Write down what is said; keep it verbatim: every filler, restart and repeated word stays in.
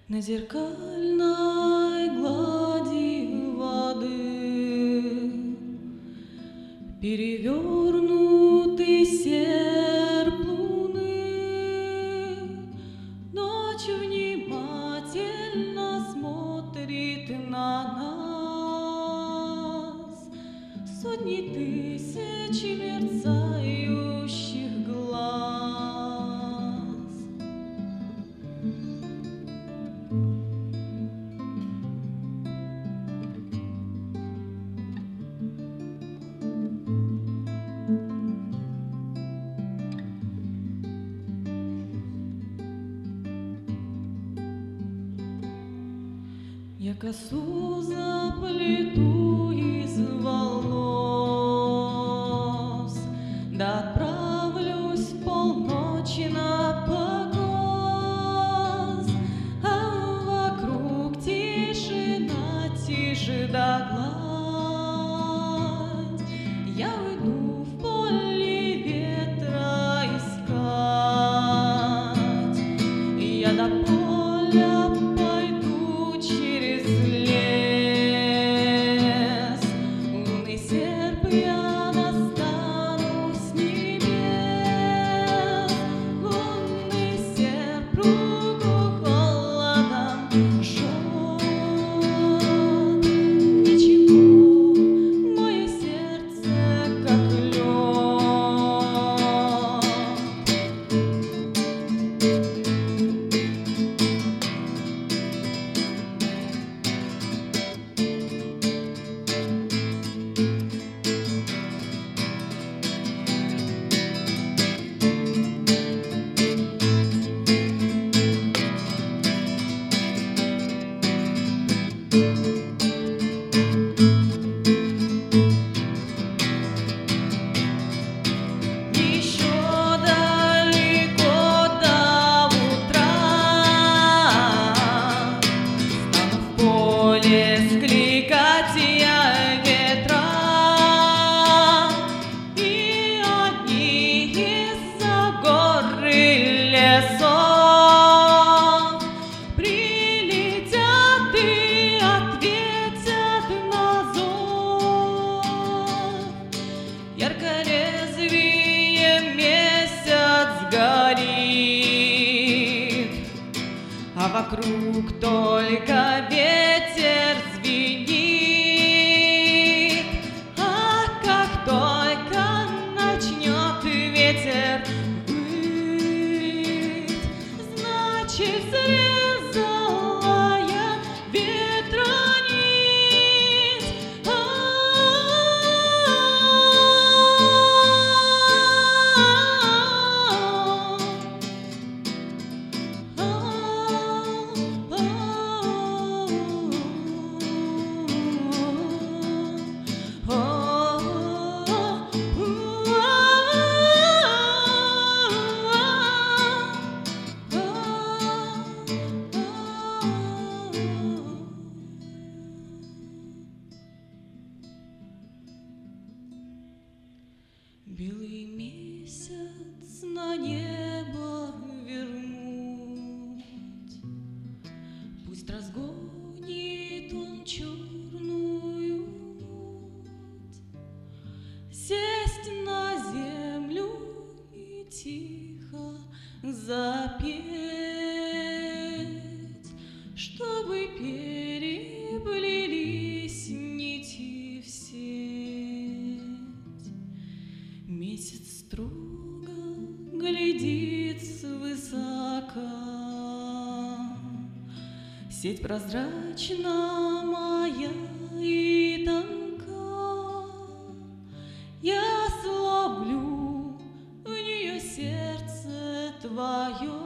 На зеркальной глади воды перевернутый серп луны. Ночь внимательно смотрит на нас, сотни тысяч мерцающих глаз. Я косу заплету из волос, да отправлюсь полночи на покос, а вокруг тишина, тише да гладь. Я уйду в поле ветра искать, я до поля я настану с небес. Лунный серп руку холодом жжет. Ничего, мое сердце как лед. Скликать я ветра, и одни из-за гор и лесов прилетят и ответят на зов. Ярко резвее месяц горит, а вокруг только ветер звенит. А как только начнет ветер выть, значит срезала я ветронить. Белый месяц на небо вернуть, пусть разгонит он черную муть. Сесть на землю и тихо запеть, чтобы переплелись нити в сеть. Месяц строго глядит свысока, сеть прозрачна моя и тонка. Я словлю в нее сердце твое.